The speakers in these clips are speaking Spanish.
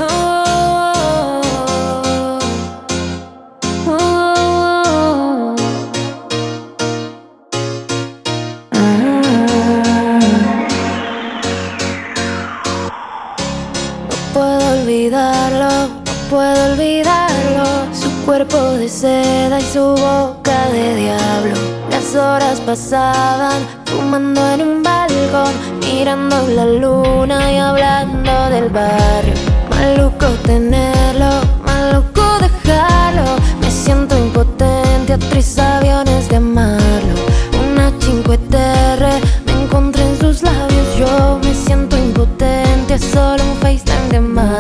No puedo olvidarlo. Su cuerpo de seda y su boca de diablo. Las horas pasaban fumando en un balcón, mirando la luna y hablando del barrio. Maluco tenerlo, maluco dejarlo. Me siento impotente, actriz aviones de amarlo. Una 5TR me encontré en sus labios. Yo me siento impotente, es solo un FaceTime de amarlo.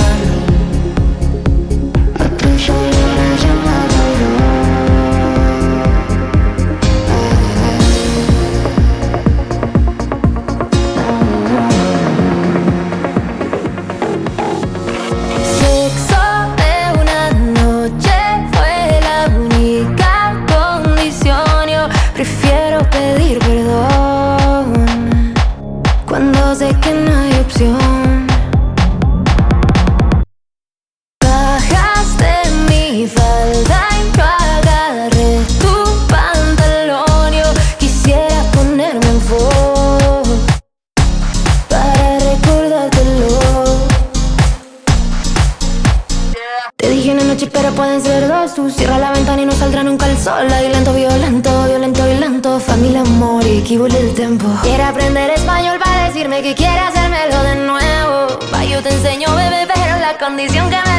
Prefiero pedir perdón cuando sé que no hay opción. Bajaste mi falda y yo agarré tu pantalón. Yo quisiera ponerme en fuego para recordártelo. Te dije una noche pero pueden ser dos. Tú cierra la ventana y no saldrá nunca el sol. Ahí lento, violento, violento y lento. Familia, amor y que vuelve el tiempo. Quiere aprender español para decirme que quiere hacérmelo de nuevo. Pa' yo te enseño, bebé, pero la condición que me